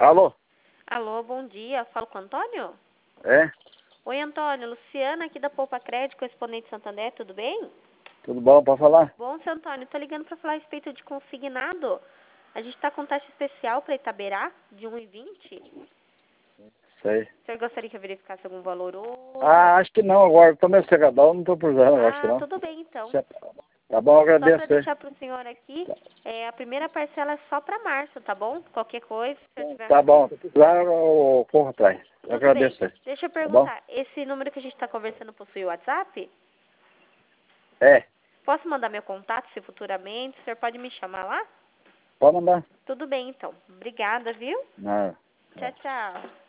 Alô? Alô, bom dia. Falo com o Antônio? É? Oi, Antônio. Luciana aqui da Poupa Crédito, correspondente Santander, tudo bem? Tudo bom? Pode falar? Bom, seu Antônio, tô ligando para falar a respeito de consignado. A gente está com taxa especial para Itaberá, de 1,20. Sei. O senhor gostaria que eu verificasse algum valor hoje? Acho que não agora. Tô meio cegadão, não tô precisando, eu acho que não. Tudo bem, então. Tá bom, Só para agradeço aí. deixar para o senhor aqui, a primeira parcela é só para março, tá bom? Qualquer coisa, se eu tiver... Tá bom. Lá eu corro atrás. Eu Tudo bem. agradeço aí. Deixa eu Tá bom? perguntar, esse número que a gente está conversando possui o WhatsApp? É. Posso mandar meu contato se futuramente? O senhor pode me chamar lá? Pode mandar. Tudo bem, então. Obrigada, viu? Não. Tchau, tchau.